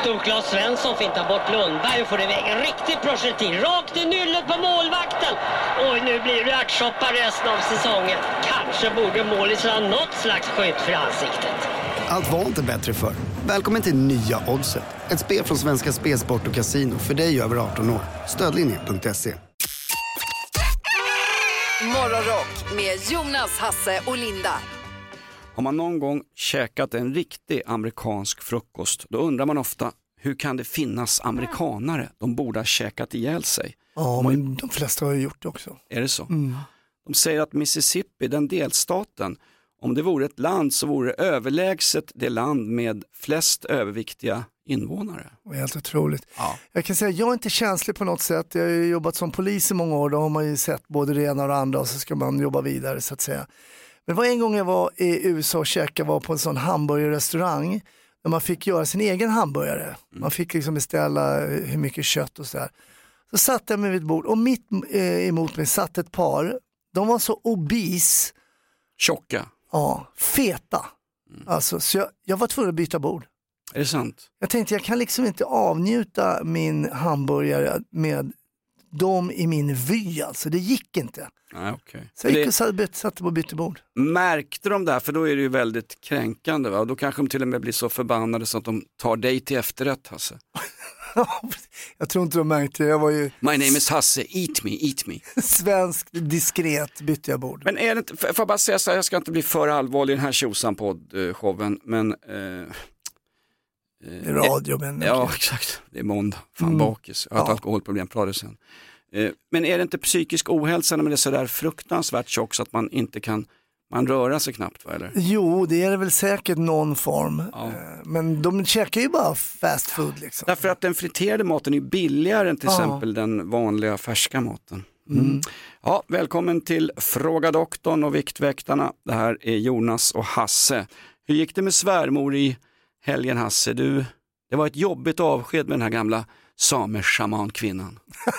Stort Claes Svensson fintar bort Lundberg och får iväg en riktig projektil rakt i nyllet på målvakten. Och nu blir det ärtsoppa resten av säsongen. Kanske borde målis ha något slags skydd för ansiktet. Allt var inte bättre för. Välkommen till Nya Oddset. Ett spel från Svenska Spelsport och Casino för dig över 18 år. Stödlinje.se. Morgonrock med Jonas, Hasse och Linda. Har man någon gång käkat en riktig amerikansk frukost, då undrar man ofta, hur kan det finnas amerikanare? De borde ha käkat ihjäl sig. Ja, men de flesta har ju gjort det också. Är det så? De säger att Mississippi, den delstaten, om det vore ett land så vore det överlägset det land med flest överviktiga invånare. Det är helt otroligt. Ja. Jag kan säga att jag är inte känslig på något sätt. Jag har ju jobbat som polis i många år. Då har man ju sett både det ena och det andra och så ska man jobba vidare så att säga. Men var en gång jag var i USA och käkade var på en sån hamburgerrestaurang där man fick göra sin egen hamburgare. Man fick liksom beställa hur mycket kött och så där. Så satt jag mig vid ett bord och mitt emot mig satt ett par. De var så obese. Tjocka. Ja, feta. Alltså, så jag var tvungen att byta bord. Är det sant? Jag tänkte jag kan liksom inte avnjuta min hamburgare med dem i min vy, alltså det gick inte. Nej, okay. Så jag gick och satte på bytebord. Märkte de där, för då är det ju väldigt kränkande, va? Och då kanske de till och med blir så förbannade så att de tar dig till efterrätt, Hasse. Jag tror inte de märkte det. Jag var ju My name is Hasse, eat me. Svensk, diskret bytte jag bord. Men är det inte, får jag bara säga så här, jag ska inte bli för allvarlig i den här tjosan-podd-showen, men radio, men ja, exakt. Det är måndag. Fan, bakis. Jag har ett alkoholproblem, pratar sen. Men är det inte psykisk ohälsa när man är så där fruktansvärt tjock så att man inte kan röra sig knappt, va, eller? Jo, det är det väl säkert någon form. Ja. Men de käkar ju bara fast food liksom. Därför att den friterade maten är billigare än till exempel den vanliga färska maten. Ja, välkommen till Fråga doktorn och Viktväktarna. Det här är Jonas och Hasse. Hur gick det med svärmor i helgen, Hasse? Det var ett jobbigt avsked med den här gamla sameschaman-kvinnan.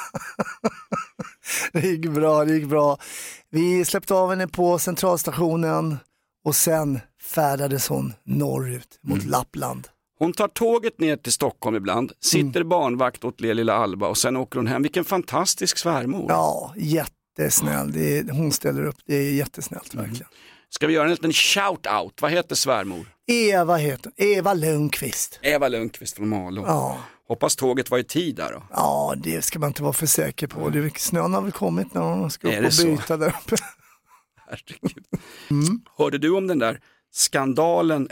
Det gick bra. Vi släppte av henne på centralstationen och sen färdades hon norrut mot Lappland. Hon tar tåget ner till Stockholm ibland, sitter barnvakt åt lilla Alba och sen åker hon hem. Vilken fantastisk svärmor. Ja, jättesnäll. Hon ställer upp, det är jättesnällt verkligen. Ska vi göra en liten shout-out? Vad heter svärmor? Eva Lundqvist. Eva Lundqvist från Malå. Ja. Hoppas tåget var i tid där då. Ja, det ska man inte vara för säker på. Snön har väl kommit när hon ska upp och byta där uppe. Herregud. Hörde du om den där skandalen?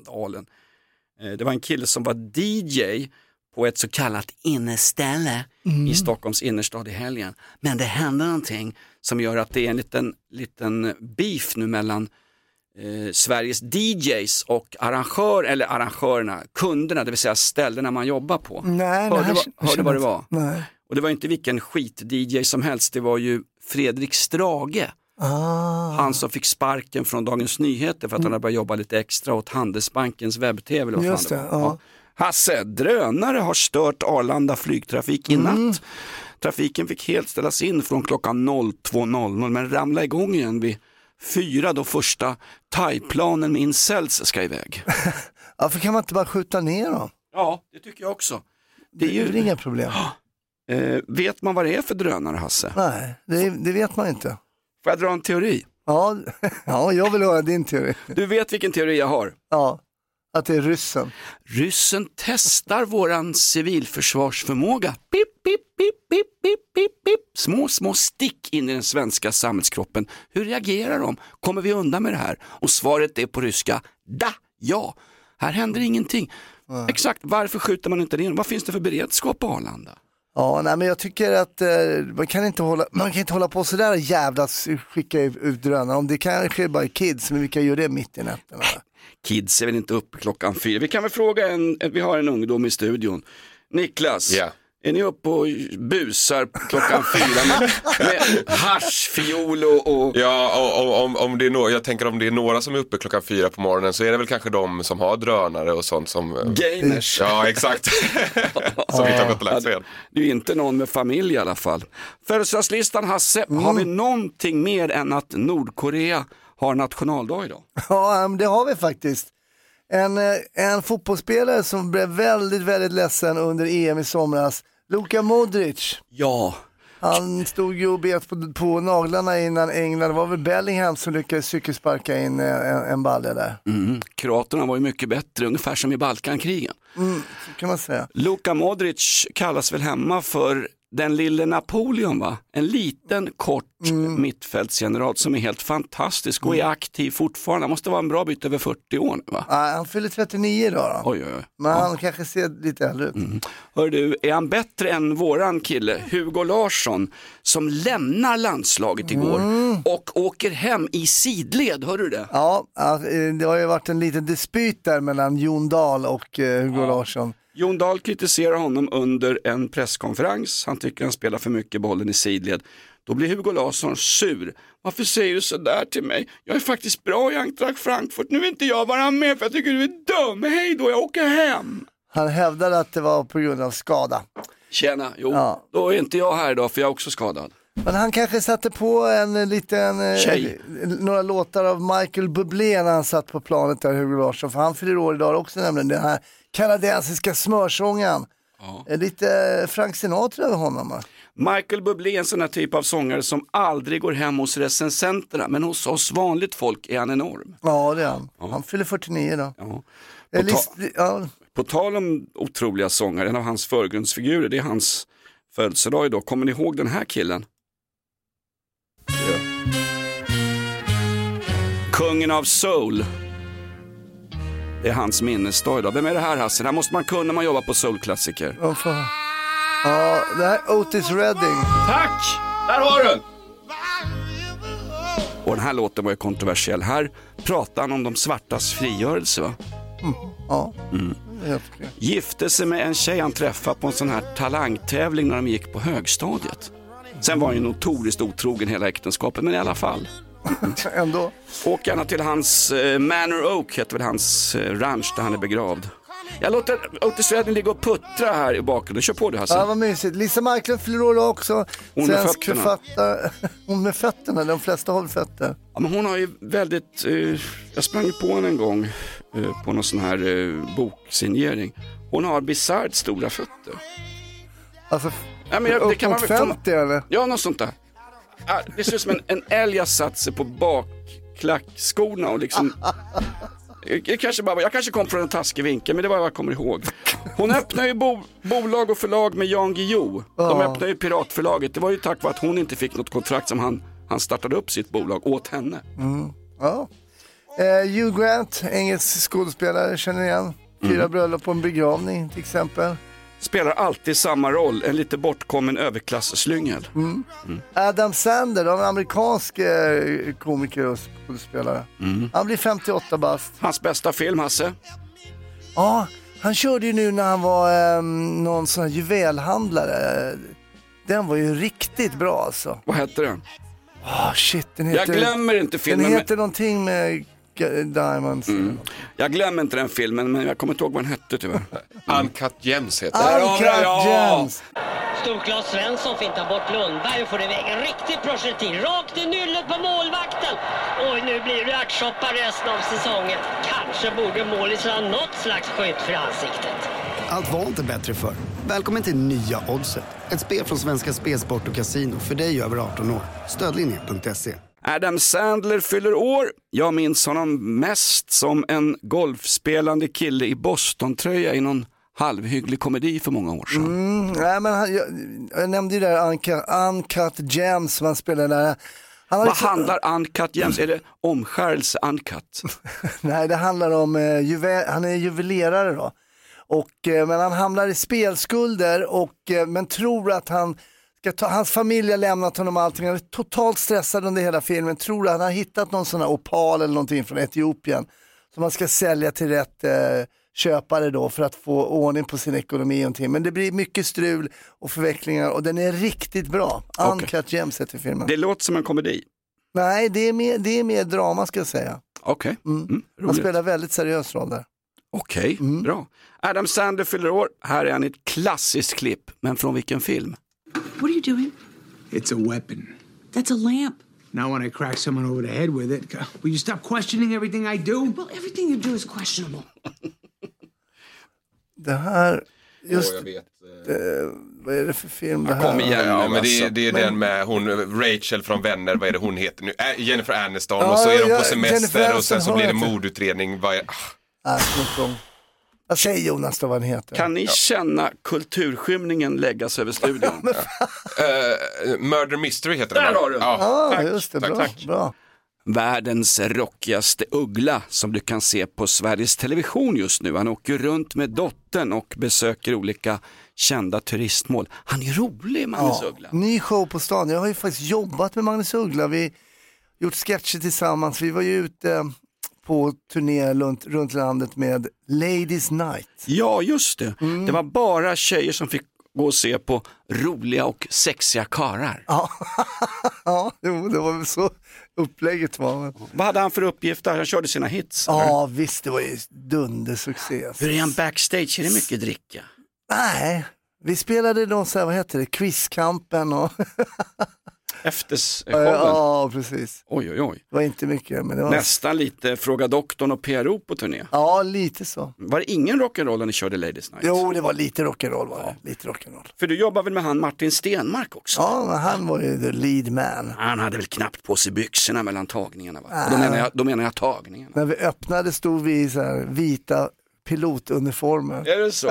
Det var en kille som var DJ på ett så kallat inneställe i Stockholms innerstad i helgen. Men det hände någonting som gör att det är en liten beef nu mellan Sveriges DJs och arrangörerna, kunderna, det vill säga ställena man jobbar på. Hörde vad det var? Nej. Och det var inte vilken skit-DJ som helst, det var ju Fredrik Strage. Han som fick sparken från Dagens Nyheter för att han hade börjat jobba lite extra åt Handelsbankens webb-tv. Just det, ja. Hasse, drönare har stört Arlanda flygtrafik i natt. Trafiken fick helt ställas in från klockan 02.00 men ramla igång igen vid 4 då första Thai-planen med incels ska iväg. Ja, för kan man inte bara skjuta ner dem? Ja, det tycker jag också. Det är ju inga problem. Vet man vad det är för drönare, Hasse? Nej, det vet man inte. Får jag dra en teori? Ja, jag vill höra din teori. Du vet vilken teori jag har? Ja, att det är ryssen. Ryssen testar våran civilförsvarsförmåga. Pip, pip, pip, pip, pip, pip, pip. Små stick in i den svenska samhällskroppen. Hur reagerar de? Kommer vi undan med det här? Och svaret är på ryska, ja. Här händer ingenting. Exakt, varför skjuter man inte ner? Vad finns det för beredskap på Arlanda? Ja, nej, men jag tycker att man kan inte hålla på sådär jävlas skicka ut drönare. Om det kanske bara är kids, men vilka gör det mitt i nätterna? Kids är väl inte uppe klockan 4. Vi kan väl fråga vi har en ungdom i studion. Niklas, är ni uppe och busar klockan 4 med hasch, fiol och... Ja, om det är jag tänker om det är några som är uppe klockan 4 på morgonen så är det väl kanske de som har drönare och sånt som... Gamers. Ja, exakt. Som inte har gått och lagt sig. Det är ju inte någon med familj i alla fall. Födelsedagslistan, Hasse, har vi någonting mer än att Nordkorea har nationaldag idag? Ja, det har vi faktiskt. En fotbollsspelare som blev väldigt, väldigt ledsen under EM i somras. Luka Modric. Ja. Han stod ju och bet på naglarna innan England. Det var väl Bellingham som lyckades cykelsparka in en balja där. Kroaterna var ju mycket bättre, ungefär som i Balkankrigen. Så kan man säga. Luka Modric kallas väl hemma för den lille Napoleon, va? En liten, kort mittfältsgeneral som är helt fantastisk och är aktiv fortfarande. Han måste vara en bra bit över 40 år nu, va? Han fyller 39 då. Oj. Men han kanske ser lite äldre ut. Hör du, är han bättre än våran kille Hugo Larsson som lämnar landslaget igår och åker hem i sidled, hör du det? Ja, det har ju varit en liten dispyt där mellan Jon Dahl och Hugo Larsson. Jon Dahl kritiserar honom under en presskonferens. Han tycker han spelar för mycket bollen i sidled. Då blir Hugo Larsson sur. Varför säger du så där till mig? Jag är faktiskt bra i Eintracht Frankfurt. Nu vill inte jag vara med för jag tycker du är dum. Hej då, jag åker hem. Han hävdade att det var på grund av skada. Tjena, Ja. Då är inte jag här idag för jag är också skadad. Men han kanske satte på en liten några låtar av Michael Bublé när han satt på planet där, Hugo Larsson. För han fyller år idag också, nämligen den här kanadensiska smörsången. Lite Frank Sinatra över honom, va? Michael Bublé är en sån här typ av sångare som aldrig går hem hos recensenterna. Men hos oss vanligt folk är han enorm. Ja, det är han. Han fyller 49 då. Ja. På tal om otroliga sångare, en av hans förgrundsfigurer, det är hans födelsedag idag. Kommer ni ihåg den här killen? Ja. Kungen av soul. Det är hans minnesdag idag. Vem är det här, Hasse? Det här måste man kunna när man jobbar på soulklassiker. Ja, det här är Otis Redding. Tack! Där har du! Och den här låten var ju kontroversiell. Här pratar han om de svartas frigörelse, va? Ja. Gifte sig med en tjej han träffade på en sån här talangtävling när de gick på högstadiet. Sen var han ju notoriskt otrogen hela äktenskapet, men i alla fall. Ändå. Åk gärna till hans Manor Oak, heter väl hans ranch där han är begravd. Jag låter Otis Redding ligga och puttra här i bakgrunden. Kör på det, Hasse. Ja, vad mysigt. Lisa Marklund fyller år också. Hon med fötterna. Hon med fötterna, de flesta har fötter. Ja, men hon har ju väldigt... jag sprang på henne en gång på någon sån här boksignering. Hon har bisarrt stora fötter. Alltså, ja, men det kan man 50 eller? Ja, något sånt där. Det ser ut som en älg har satt sig på bakklackskorna och liksom... Jag kanske kom från en taskig vinkel, men det var vad jag kommer ihåg. Hon öppnar ju bolag och förlag med Jan Guillou. De öppnar ju Piratförlaget. Det var ju tack vare att hon inte fick något kontrakt som han startade upp sitt bolag åt henne. Ja. Hugh Grant, engelsk skådespelare, känner igen. 4 bröllop på en begravning till exempel. Spelar alltid samma roll, en lite bortkommen överklasslyngel. Adam Sandler, en amerikansk komiker och skådespelare. Han blir 58 bast. Hans bästa film, Hasse? Ja, han körde ju nu när han var någon sån här juvelhandlare. Den var ju riktigt bra alltså. Vad heter den? Shit, den heter... Jag glömmer inte filmen. Den heter någonting med Diamonds. Jag glömmer inte den filmen, men jag kommer inte ihåg vad den hette tyvärr. Uncut Gems heter den. Uncut Gems. Storklas Svensson fintar bort Lundberg och får iväg en riktig projektil rakt i nyllet på målvakten. Oj, nu blir det ärtsoppa resten av säsongen. Kanske borde målisen ha något slags skydd för ansiktet. Allt var inte bättre förr. Välkommen till nya Oddset. Ett spel från Svenska Spelsport och Casino för dig över 18 år. Stödlinje.se. Adam Sandler fyller år. Jag minns honom mest som en golfspelande kille i Boston-tröja i någon halvhygglig komedi för många år sedan. Nej, men jag nämnde ju där Uncut Gems som han spelade där. Vad handlar Uncut Gems? Är det omskärelse Uncut? Nej, det handlar om han är juvelerare då. Men han hamnar i spelskulder men tror att hans familj har lämnat honom allting. Han är totalt stressad under hela filmen. Tror att han har hittat någon sån här opal eller någonting från Etiopien som man ska sälja till rätt köpare då för att få ordning på sin ekonomi och någonting. Men det blir mycket strul och förvecklingar och den är riktigt bra. Uncut Gems heter filmen. Det låter som en komedi. Nej, det är mer drama ska jag säga. Okej. Han spelar väldigt seriös roll där. Okej, bra. Adam Sandler fyller år. Här är han i ett klassiskt klipp. Men från vilken film? What are you doing? It's a weapon. That's a lamp. Now when I crack someone over the head with it, will you stop questioning everything I do? Well, everything you do is questionable. Det här, just, jag vet. vad är det för film det här? Kom igen, Ja, men det är Men- den med hon, Rachel från Vänner, vad är det hon heter nu? Jennifer Aniston, och så är de på Jennifer semester och sen så Aniston blir det har jag mordutredning. Jag säger Jonas då vad den heter. Kan ni känna kulturskymningen läggas över studion? Murder Mystery heter den. Där har du. Ja. Ja, just det, bra. Bra. Världens rockigaste uggla som du kan se på Sveriges Television just nu. Han åker runt med dottern och besöker olika kända turistmål. Han är rolig, Magnus Uggla. Ny show på stan. Jag har ju faktiskt jobbat med Magnus Uggla. Vi har gjort sketcher tillsammans. Vi var ju ute på turné runt landet med Ladies Night. Ja, just det. Det var bara tjejer som fick gå och se på roliga och sexiga karar. Ja, jo, det var väl så upplägget var. Vad hade han för uppgift där? Han körde sina hits. Ja, visst, det var ju dundersuccé. Hur är han backstage? Är det mycket dricka? Nej, vi spelade någon så här, vad heter det, quizkampen och... Efter showen? Ja, precis. Oj. Det var inte mycket, men det var... Nästan lite Fråga doktorn och PRO på turné. Ja, lite så. Var det ingen rock'n'roll när ni körde Ladies Night? Jo, det var lite rock'n'roll var det. Lite rock'n'roll. För du jobbar väl med han Martin Stenmark också? Ja, men han var ju the lead man. Han hade väl knappt på sig byxorna mellan tagningarna, va? Och då menar jag tagningarna. När vi öppnade stod vi i så här vita pilotuniformer. Är det så?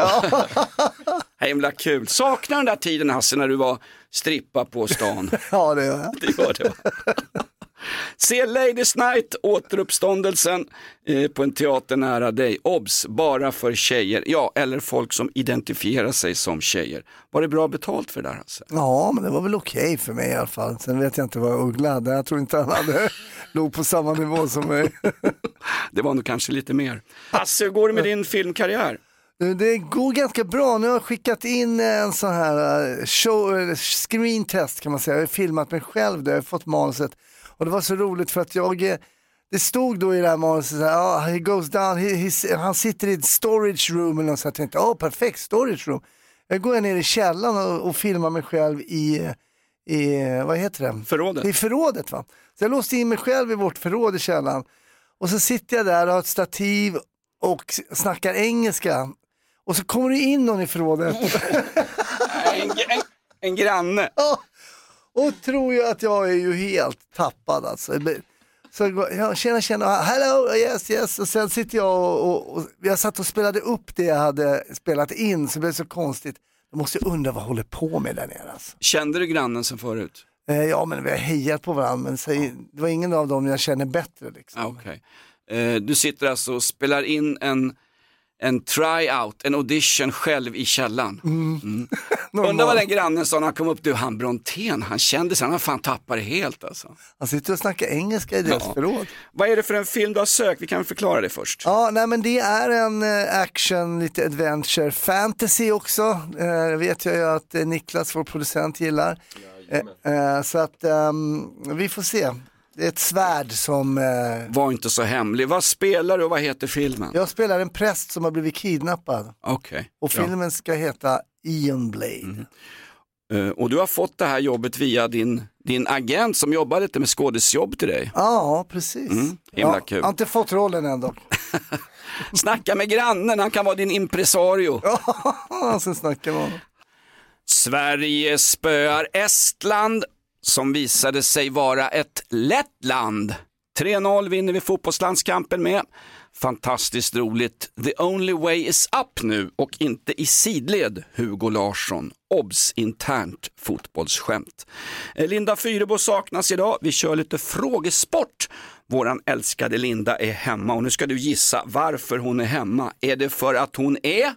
Himla kul. Saknar den där tiden, Hasse, när du var strippa på stan? Ja, det gör jag. Det gör det, va? Se Ladies Night, återuppståndelsen på en teater nära dig. Obs, bara för tjejer. Ja, eller folk som identifierar sig som tjejer. Var det bra betalt för det där, Hasse? Ja, men det var väl okej för mig i alla fall. Sen vet jag inte vad Uggla hade. Jag tror inte han hade låg på samma nivå som mig. Det var nog kanske lite mer. Hasse, hur går det med din filmkarriär? Det går ganska bra. Nu har jag skickat in en sån här screen test kan man säga. Jag har filmat mig själv där. Jag har fått manuset. Och det var så roligt för att det stod då i det här manuset så här, he goes down, han sitter i ett storage room eller något, så jag tänkte, perfekt, storage room. Jag går ner i källaren och filmar mig själv i vad heter det? Förrådet. I förrådet, va. Så jag låste in mig själv i vårt förråd i källaren. Och så sitter jag där och har ett stativ och snackar engelska. Och så kommer det in någon i förrådet. En granne. Och tror ju att jag är ju helt tappad alltså. Så jag känner, hello, yes. Och sen sitter jag och jag satt och spelade upp det jag hade spelat in, så det blev så konstigt. Jag måste undra vad jag håller på med där nere alltså. Kände du grannen som förut? Ja, men vi har hejat på varandra, men det var ingen av dem jag känner bättre liksom. Okej. Du sitter alltså och spelar in en tryout, en audition själv i källan. Undrar vad den grannen sa när han kom upp. Du, han Brontén, han kände sig, han har fan tappat det helt alltså. Han sitter och snackar engelska i deras förråd. Vad är det för en film du har sökt? Vi kan förklara det först. Ja, nej men det är en action, lite adventure, fantasy också. Vet jag ju att Niklas, vår producent, gillar. Så att vi får se. Det är ett svärd som... Var inte så hemlig. Vad spelar du och vad heter filmen? Jag spelar en präst som har blivit kidnappad. Okej. Och filmen ska heta Ian Blade. Och du har fått det här jobbet via din agent som jobbar lite med skådisjobb till dig. Ja, precis. Himla kul. Jag har inte fått rollen ändå. Snacka med grannen, han kan vara din impresario. Ja, sen snackar man. Sverige spöar Estland som visade sig vara ett lätt land. 3-0 vinner vi fotbollslandskampen med. Fantastiskt roligt. The only way is up nu och inte i sidled, Hugo Larsson. Obs, internt fotbollsskämt. Linda Fyrebo saknas idag. Vi kör lite frågesport. Våran älskade Linda är hemma och nu ska du gissa varför hon är hemma. Är det för att hon är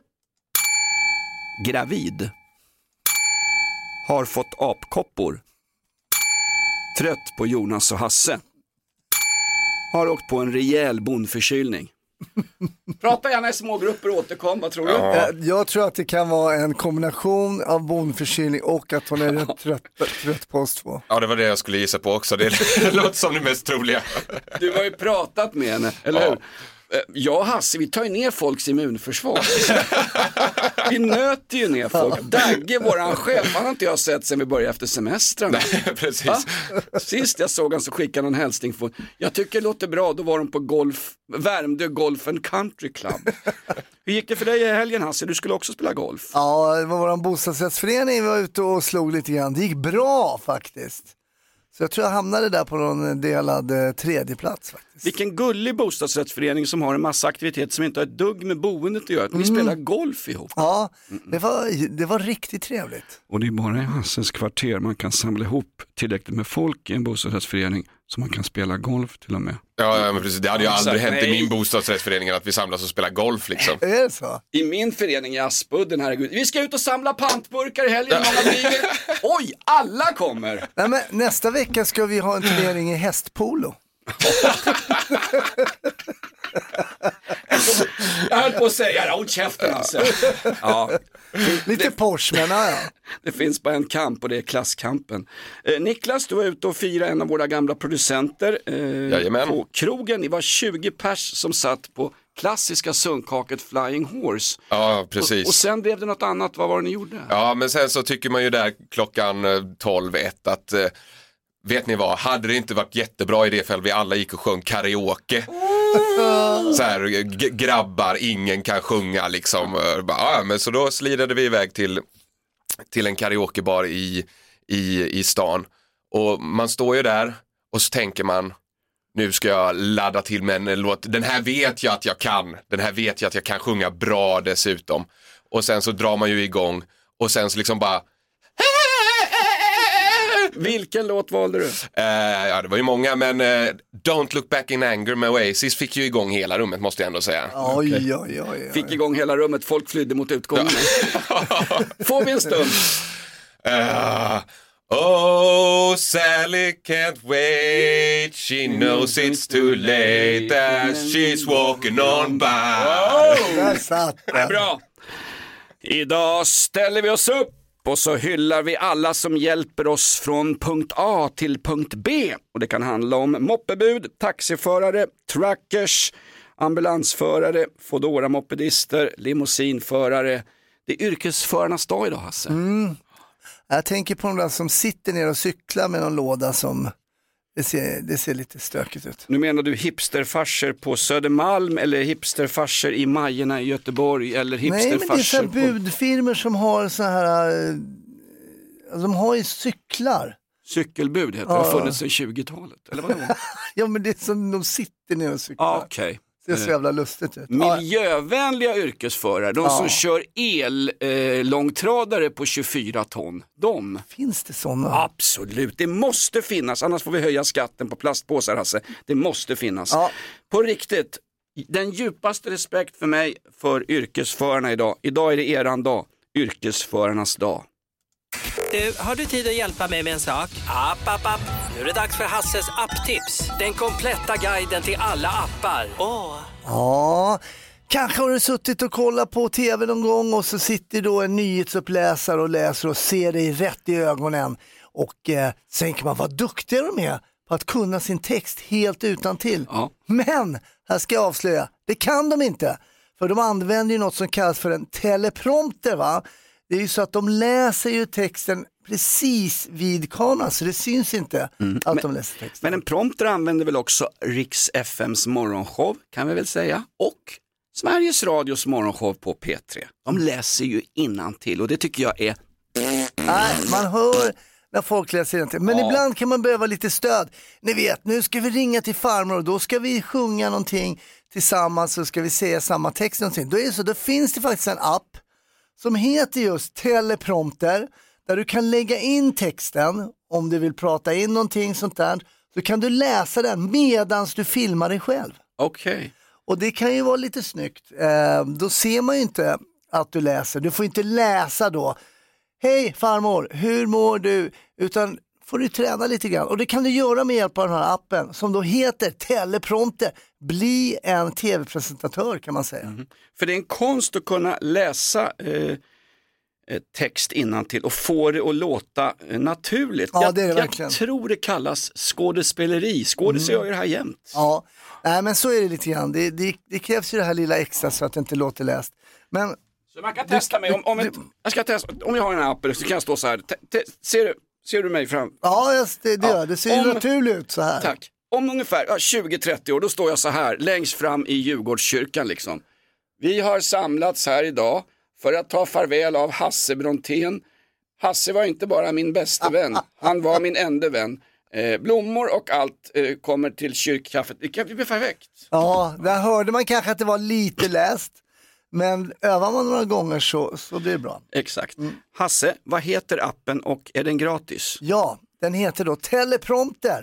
gravid? Har fått apkoppor? Trött på Jonas och Hasse? Har åkt på en rejäl bondförkylning? Prata gärna i smågrupper och återkom, vad tror du? Ja. Jag tror att det kan vara en kombination av bondförkylning och att hon är trött på oss två. Ja, det var det jag skulle gissa på också. Det låter som det mest troliga. Du har ju pratat med henne, eller hur? Jag och Hasse, vi tar ju ner folks immunförsvar. Vi nöter ju ner folk. Dagge, våran chef, han har inte jag sett sen vi började efter semestern. Nej, precis. Va? Sist jag såg han så skickade han en hälsning. Jag tycker det låter bra, då var de på Värmdö Golf and Country Club. Hur gick det för dig i helgen, Hasse? Du skulle också spela golf. Ja, det var vår bostadsrättsförening, vi var ute och slog lite grann. Det gick bra faktiskt. Så jag tror jag hamnade där på någon delad tredje plats faktiskt. Vilken gullig bostadsrättsförening som har en massa aktivitet som inte har ett dugg med boendet att göra. Vi spelar golf ihop. Ja, det var riktigt trevligt. Och det är bara i Hasses kvarter man kan samla ihop tillräckligt med folk i en bostadsrättsförening så man kan spela golf till och med. Ja, men precis. Det hade ju aldrig hänt i min bostadsrättsförening att vi samlas och spelar golf liksom. Är det så? I min förening i Aspudden, herregud. Vi ska ut och samla pantburkar i helgen. Många blir. Oj, alla kommer! Nej, men nästa vecka ska vi ha en turnering i hästpolo. Jag höll på att säga, håll käften alltså. Ja. Lite Porsche, men ja. Det finns bara en kamp och det är klasskampen. Niklas, du var ute och firade en av våra gamla producenter på krogen. Det var 20 pers som satt på klassiska sunkhaket Flying Horse. Ja, precis. Och sen blev det något annat, vad var det ni gjorde? Ja, men sen så tycker man ju där klockan 12:01 att vet ni vad, hade det inte varit jättebra i det fall vi alla gick och sjöng karaoke. Så här, grabbar, ingen kan sjunga liksom. Men så då slidade vi iväg till en karaokebar i stan. Och man står ju där och så tänker man, nu ska jag ladda till med en låt. Den här vet jag att jag kan. Den här vet jag att jag kan sjunga bra dessutom. Och sen så drar man ju igång. Och sen så liksom bara... Vilken låt valde du? Ja, det var ju många, men Don't Look Back in Anger med Oasis fick ju igång hela rummet, måste jag ändå säga. Oj. Fick igång hela rummet, folk flydde mot utgången. Får vi en stund? Oh, Sally can't wait. She knows it's too late as she's walking on by. Där satt den. Bra. Idag ställer vi oss upp och så hyllar vi alla som hjälper oss från punkt A till punkt B. Och det kan handla om moppebud, taxiförare, truckers, ambulansförare, Fodora-mopedister, limousinförare. Det är yrkesförarnas dag idag, Hasse. Jag tänker på de där som sitter ner och cyklar med någon låda som det ser lite stökigt ut. Nu menar du hipsterfarser på Södermalm eller hipsterfarser i Majerna i Göteborg eller hipsterfarser? Nej, men det är så här budfirmor som har så här, de har ju cyklar. Cykelbud heter det, har funnits sedan 20-talet, eller vadå? Ja, men det är som de sitter ner och cyklar. Okej. Det ser så jävla lustigt ut. Miljövänliga yrkesförare, de som kör långtradare på 24 ton, de. Finns det sådana? Absolut, det måste finnas, annars får vi höja skatten på plastpåsar, Hasse. Det måste finnas. Ja. På riktigt, den djupaste respekt för mig för yrkesförarna idag. Idag är det eran dag, yrkesförarnas dag. Du, har du tid att hjälpa mig med en sak? App. Nu är det dags för Hasses apptips. Den kompletta guiden till alla appar. Ja, kanske har du suttit och kollat på tv någon gång och så sitter då en nyhetsuppläsare och läser och ser dig rätt i ögonen. Och sen kan man vara duktigare med på att kunna sin text helt utan till. Ja. Men, här ska jag avslöja, det kan de inte. För de använder ju något som kallas för en teleprompter, va? Det är ju så att de läser ju texten precis vid kameran, så det syns inte att de läser texten. Men en prompter använder väl också Riks FMs morgonshow, kan vi väl säga, och Sveriges Radios morgonshow på P3. De läser ju innantill och det tycker jag är... Nej, man hör när folk läser innantill. Men ibland kan man behöva lite stöd. Ni vet, nu ska vi ringa till farmor och då ska vi sjunga någonting tillsammans och ska vi säga samma text någonting. Då finns det faktiskt en app som heter just teleprompter, där du kan lägga in texten om du vill prata in någonting sånt där. Så kan du läsa den medans du filmar dig själv. Okej. Och det kan ju vara lite snyggt. Då ser man ju inte att du läser. Du får inte läsa då. Hej farmor, hur mår du? Utan får du träna lite grann. Och det kan du göra med hjälp av den här appen som då heter teleprompter. Bli en tv-presentatör, kan man säga. För det är en konst att kunna läsa text innantill och får det att låta naturligt. Ja, det är det verkligen. Jag tror det kallas skådespeleri. Skådespelare gör ju det här jämt. Ja, nej, men så är det lite grann. Det krävs ju det här lilla extra så att det inte låter läst. Men så man kan testa mig. Jag ska testa, om jag har en app så kan jag stå så här. Ser du mig fram? Ja, det gör. Det ser ju naturligt ut så här. Tack. Om ungefär 20-30 år, då står jag så här längst fram i Djurgårdskyrkan liksom. Vi har samlats här idag för att ta farväl av Hasse Brontén. Hasse var inte bara min bästa vän, han var min enda vän. Blommor och allt kommer till kyrkkaffet. Det kan bli perfekt. Ja, där hörde man kanske att det var lite läst. Men övar man några gånger så blir det bra. Exakt. Hasse, vad heter appen och är den gratis? Ja, den heter då Teleprompter.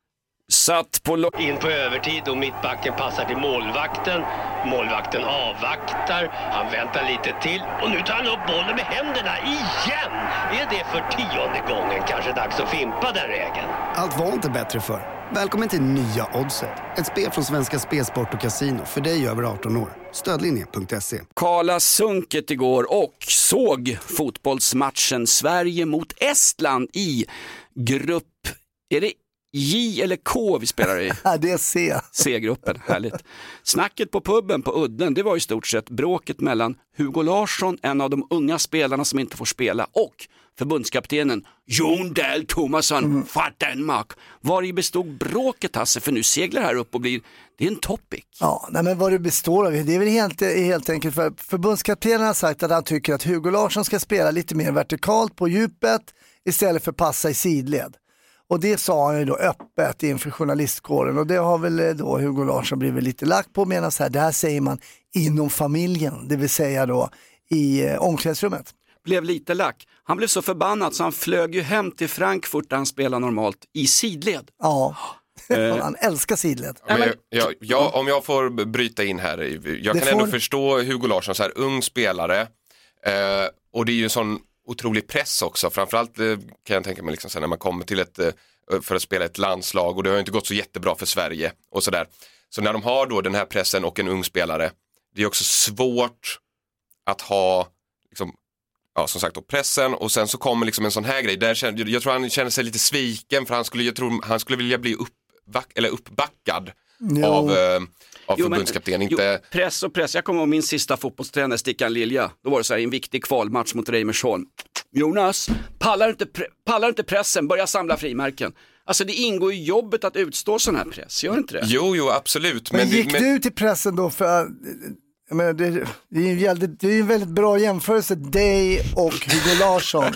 Satt på In på övertid och mittbacken passar till målvakten. Målvakten avvaktar. Han väntar lite till. Och nu tar han upp bollen med händerna igen. Är det för 10:e gången kanske dags att fimpa den regeln? Allt var inte bättre för. Välkommen till nya Oddset. Ett spel från Svenska Spelsport och Casino för dig över 18 år. Stödlinje.se. Karla Sunket igår och såg fotbollsmatchen Sverige mot Estland i grupp. Är det J eller K vi spelar i? Det är C. C-gruppen, härligt. Snacket på puben på Udden, det var i stort sett bråket mellan Hugo Larsson, en av de unga spelarna som inte får spela, och förbundskaptenen Jon Dahl Tomasson för Danmark. Var i bestod bråket, Hasse? För nu seglar här upp och det är en topic. Ja, nej, men vad det består av, det är väl helt enkelt för förbundskaptenen har sagt att han tycker att Hugo Larsson ska spela lite mer vertikalt på djupet istället för passa i sidled. Och det sa han ju då öppet inför journalistkåren, och det har väl då Hugo Larsson blivit lite lagt på, medan det här säger man inom familjen, det vill säga då i omklädningsrummet. Blev lite lack. Han blev så förbannad så han flög ju hem till Frankfurt där han spelar normalt i sidled. Ja, han älskar sidled. Om jag får bryta in här, jag kan ändå förstå Hugo Larsson, så här ung spelare, och det är ju en sån otrolig press också, framförallt kan jag tänka mig liksom, när man kommer till för att spela ett landslag, och det har ju inte gått så jättebra för Sverige och sådär. Så när de har då den här pressen och en ung spelare, det är också svårt att ha liksom, ja, som sagt då, pressen, och sen så kommer liksom en sån här grej där jag tror han känner sig lite sviken, för han skulle vilja bli uppbackad av förbundskapten. Inte... Press och press. Jag kommer ihåg min sista fotbollstränare, Stickan Lilja. Då var det så här en viktig kvalmatch mot Reimersholm. Jonas, pallar inte pressen, börja samla frimärken. Alltså det ingår i jobbet att utstå sån här press, gör inte det? Jo, absolut. Men gick du till pressen då för... Jag menar, det är ju en väldigt bra jämförelse, dig och Hugo Larsson.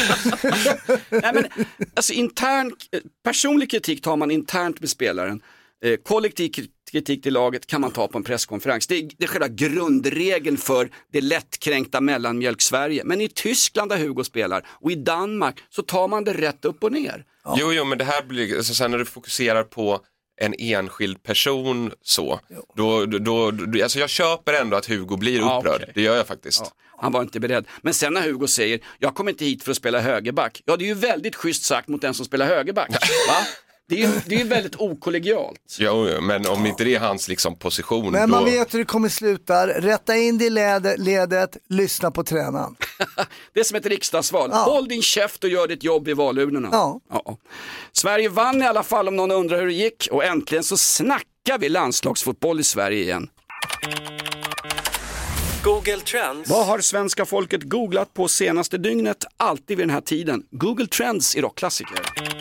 Nej, men, alltså, personlig kritik tar man internt med spelaren. Kollektiv kritik till laget kan man ta på en presskonferens. Det är själva grundregeln för det lättkränkta mellanmjölk-Sverige. Men i Tyskland där Hugo spelar och i Danmark så tar man det rätt upp och ner. Ja. Jo, men det här blir, alltså, sen när du fokuserar på en enskild person så, då alltså jag köper ändå att Hugo blir upprörd. Okay. Det gör jag faktiskt. Ja, han var inte beredd. Men sen när Hugo säger, jag kommer inte hit för att spela högerback. Ja, det är ju väldigt schysst sagt mot den som spelar högerback. Va? Det är ju väldigt okollegialt. Jo, men om inte det är hans liksom position. Men man vet hur det kommer sluta. Rätta in det i ledet, lyssna på tränaren. Det är som ett riksdagsval. Ja. Håll din käft och gör ditt jobb i valurnorna. Ja. Sverige vann i alla fall, om någon undrar hur det gick. Och äntligen så snackar vi landslagsfotboll i Sverige igen. Google Trends. Vad har svenska folket googlat på senaste dygnet? Alltid vid den här tiden. Google Trends är dock klassiker.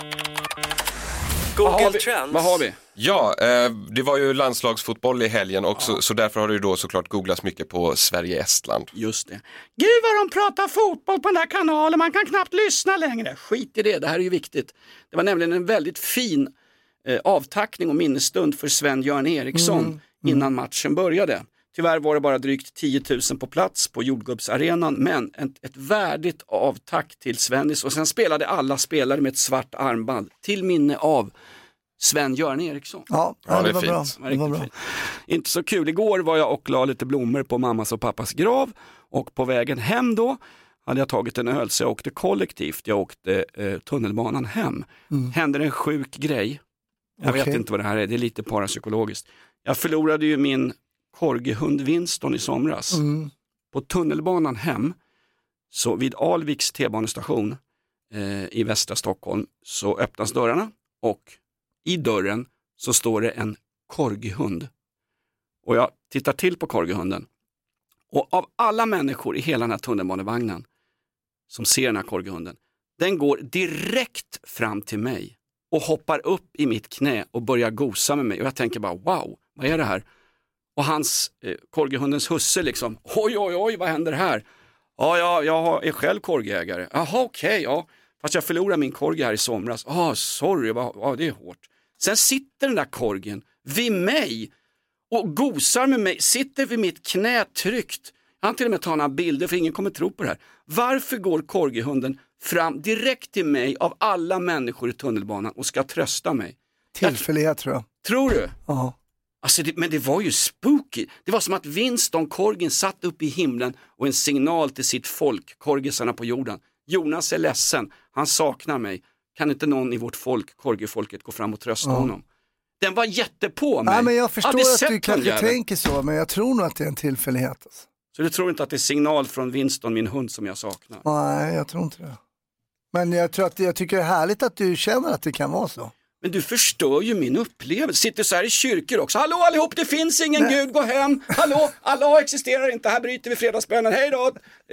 Google Trends. Vad har vi? Ja, det var ju landslagsfotboll i helgen också, så därför har det ju då såklart googlats mycket på Sverige-Estland. Just det. Gud vad de pratar fotboll på den här kanalen, man kan knappt lyssna längre. Skit i det här är ju viktigt. Det var nämligen en väldigt fin avtackning och minnesstund för Sven-Göran Eriksson innan matchen började. Tyvärr var det bara drygt 10 000 på plats på Jordgubbsarenan, men ett värdigt avtack till Svennis. Och sen spelade alla spelare med ett svart armband till minne av Sven-Göran Eriksson. Ja, det var bra. Det var bra. Inte så kul. Igår var jag och la lite blommor på mammas och pappas grav, och på vägen hem då hade jag tagit en öl, så jag åkte kollektivt. Jag åkte tunnelbanan hem. Hände en sjuk grej. Jag vet inte vad det här är. Det är lite parapsykologiskt. Jag förlorade ju min korgehund Winston i somras. På tunnelbanan hem Så vid Alviks T-banestation i västra Stockholm så öppnas dörrarna och i dörren så står det en korgihund. Och jag tittar till på korgihunden. Och av alla människor i hela den här tunnelbanevagnen som ser den här korgihunden, den går direkt fram till mig och hoppar upp i mitt knä och börjar gosa med mig. Och jag tänker bara, wow, vad är det här? Och hans korgihundens husse liksom, oj, vad händer här? Ja, jag är själv korgägare. Jaha, okej, ja. Fast jag förlorade min korg här i somras. Sorry, det är hårt. Sen sitter den där korgen vid mig och gosar med mig, sitter vid mitt knä tryckt. Jag har till och med tagit några bilder för ingen kommer tro på det här. Varför går korgihunden fram direkt till mig av alla människor i tunnelbanan och ska trösta mig? Tillfällighet tror jag. Tror du? Ja. Alltså men det var ju spooky. Det var som att Winston Korgen satt upp i himlen och en signal till sitt folk, korgisarna på jorden. Jonas är ledsen, han saknar mig. Kan inte någon i vårt folk, korgifolket, gå fram och trösta honom? Den var jättepå mig. Nej, men jag förstår att du kanske tänker så, men jag tror nog att det är en tillfällighet. Alltså. Så du tror inte att det är signal från Winston, min hund, som jag saknar? Nej, jag tror inte det. Men jag tycker det är härligt att du känner att det kan vara så. Men du förstör ju min upplevelse. Sitter så här i kyrkor också. Hallå allihop, det finns ingen Gud, gå hem. Hallå, Allah existerar inte. Här bryter vi fredagsbönen. Hej då.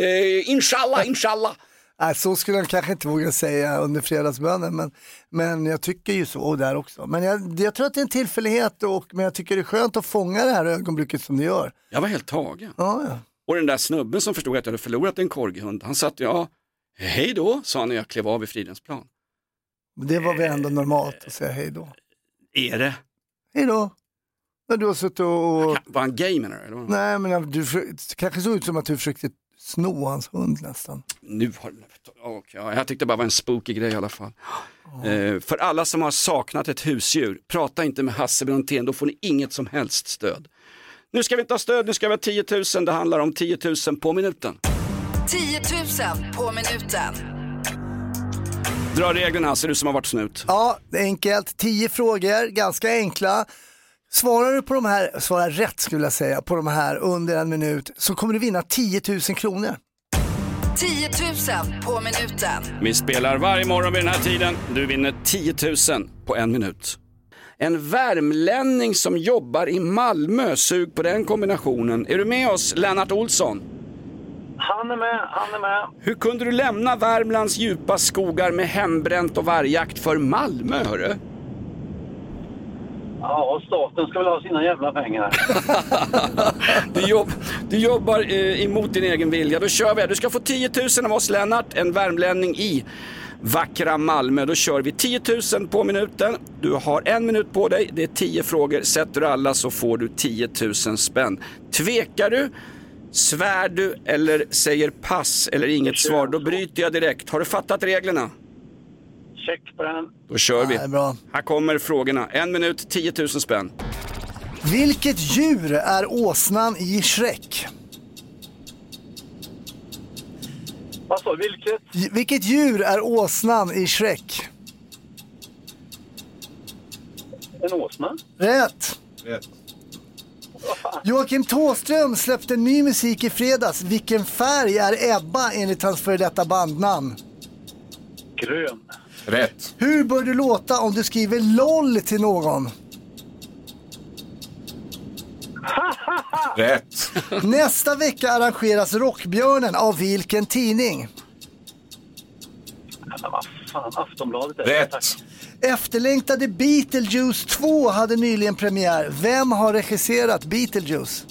Inshallah. Nej, så skulle jag kanske inte våga säga under fredagsbönen. Men jag tycker ju så där också. Men jag tror att det är en tillfällighet. Men jag tycker det är skönt att fånga det här ögonblicket som du gör. Jag var helt tagen. Ja. Och den där snubben som förstod att jag hade förlorat en korghund. Han satt, hej då, sa han när jag klev av i Fridhemsplan. Det var väl ändå normalt att säga hej då. Är det? Hej då. När du har suttit och... Var han gay menar du? Eller? Nej, men du kanske såg ut som att du försökte sno hans hund nästan. Jag tyckte det bara var en spooky grej i alla fall. För alla som har saknat ett husdjur, prata inte med Hasse Brontén, då får ni inget som helst stöd. Nu ska vi inte ha stöd, nu ska vi ha 10 000. Det handlar om 10 000 på minuten. 10 000 på minuten. Dra reglerna, Hasse, du som har varit snut. Ja, det är enkelt. 10 frågor, ganska enkla. Svarar du på de här, svarar rätt skulle jag säga, på de här under en minut, så kommer du vinna 10 000 kronor. 10 000 på minuten. Vi spelar varje morgon vid den här tiden. Du vinner 10 000 på en minut. En värmlänning som jobbar i Malmö, sug på den kombinationen. Är du med oss, Lennart Olsson? Han är med. Hur kunde du lämna Värmlands djupa skogar med hembränt och vargjakt för Malmö, hörru? Ja, staten ska väl ha sina jävla pengar. Du jobbar emot din egen vilja. Då kör vi. Du ska få 10 000 av oss, Lennart. En värmlänning i vackra Malmö. Då kör vi 10 000 på minuten. Du har 1 minut på dig. Det är 10 frågor. Sätter du alla så får du 10 000 spänn. Tvekar du? Svär du eller säger pass eller inget svar? Då bryter jag direkt. Har du fattat reglerna? Check på den. Då kör vi. Bra. Här kommer frågorna. 1 minut, 10 000 spänn. Vilket djur är åsnan i Shrek? Vad sa du? Vilket djur är åsnan i Shrek? En åsna? Rätt. Joakim Thåström släppte ny musik i fredags. Vilken färg är Ebba enligt hans före detta bandnamn? Grön. Rätt. Hur bör du låta om du skriver LOL till någon? Rätt. Nästa vecka arrangeras Rockbjörnen av vilken tidning? Ja, vad fan, Aftonbladet är Rätt. Tack. Efterlängtade Beetlejuice 2 hade nyligen premiär. Vem har regisserat Beetlejuice?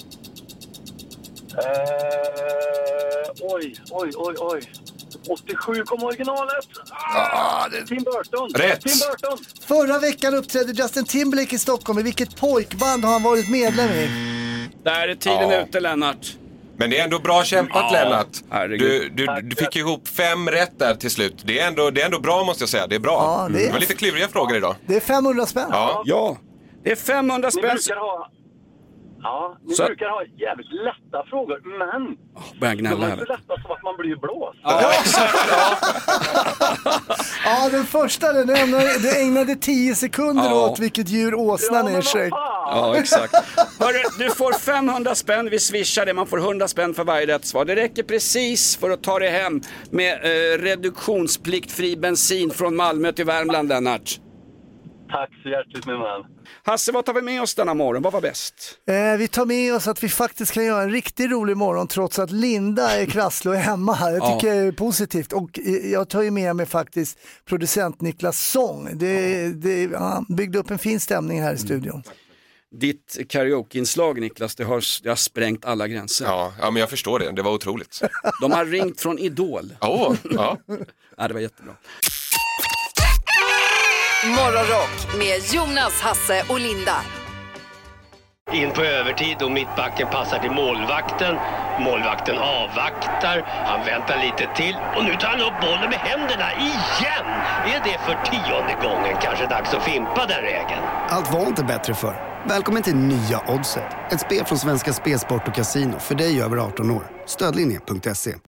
Oj. 87 kom originalet. Tim Burton. Rätt. Tim Burton. Förra veckan uppträdde Justin Timberlake i Stockholm. I vilket pojkband har han varit medlem i? Där är tiden ute, Lennart. Men det är ändå bra kämpat, Lennart. Herregud. Du fick ihop 5 rätt där till slut. Det är ändå bra, måste jag säga. Det är bra. Ja, det var lite kluriga frågor idag. Det är 500 spänn. Ja, det är 500 spänn. Ni brukar ha jävligt lätta frågor, men börjar gnälla de är så lätta så att man blir blåst. Ja, den första, du ägnade 10 sekunder åt vilket djur åsnan är i Shrek. Ja, exakt. Hörru, du får 500 spänn, vi swishar det, man får 100 spänn för varje rätt svar. Det räcker precis för att ta dig hem med reduktionspliktfri bensin från Malmö till Värmland, Lennart. Tack så hjärtligt min vän. Hasse, vad tar vi med oss denna morgon? Vad var bäst? Vi tar med oss att vi faktiskt kan göra en riktigt rolig morgon trots att Linda är krasslig och är hemma här. Jag tycker det är positivt. Och jag tar ju med mig faktiskt producent Niklas Sång. Han byggde upp en fin stämning här i studion. Ditt karaoke-inslag, Niklas, det har sprängt alla gränser. Ja, men jag förstår det. Det var otroligt. De har ringt från Idol. Ja. Ja, det var jättebra. Morgonrock med Jonas, Hasse och Linda. In på övertid och mittbacken passar till målvakten. Målvakten avvaktar. Han väntar lite till. Och nu tar han upp bollen med händerna igen. Är det för 10:e gången kanske dags att fimpa den regeln? Allt var inte bättre förr. Välkommen till nya Oddset. Ett spel från Svenska Spelsport och Casino för dig över 18 år. Stödlinje.se.